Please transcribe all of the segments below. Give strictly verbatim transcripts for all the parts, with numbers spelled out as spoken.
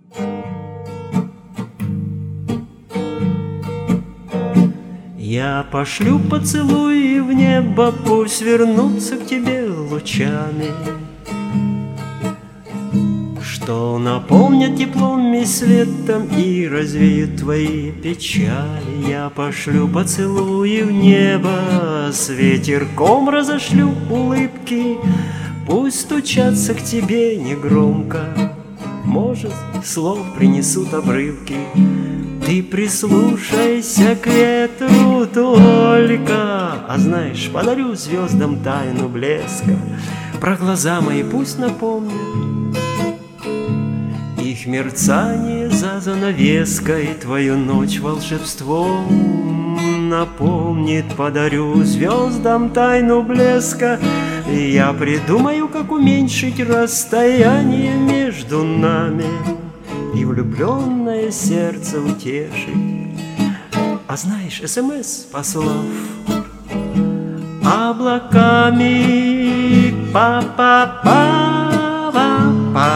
Я пошлю поцелуи в небо, пусть вернутся к тебе лучами, что наполнят теплом и светом и развеют твои печали. Я пошлю поцелуи в небо, с ветерком разошлю улыбки, пусть стучатся к тебе негромко, может, слов принесут обрывки. Ты прислушайся к ветру только, а знаешь, подарю звездам тайну блеска. Про глаза мои пусть напомнят, их мерцание за занавеской твою ночь волшебством напомнит. Подарю звездам тайну блеска, и я придумаю, как уменьшить расстояние между нами и влюбленное сердце утешить. А знаешь, СМС послав облаками, па-па-па-па,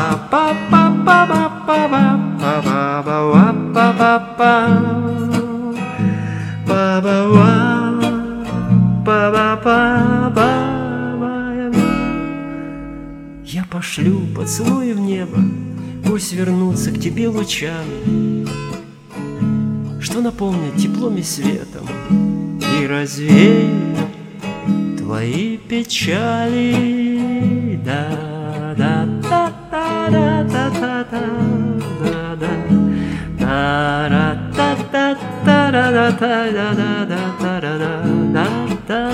я пошлю поцелуи в небо, пусть вернутся к тебе лучами, что наполнят теплом и светом и развеют твои печали. Да, да, да, да, да, да, да, да, да, да, да, да, да, да, да, да, да, да, да,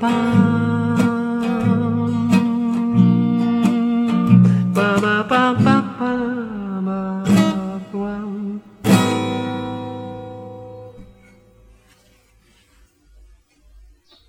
па-па-па.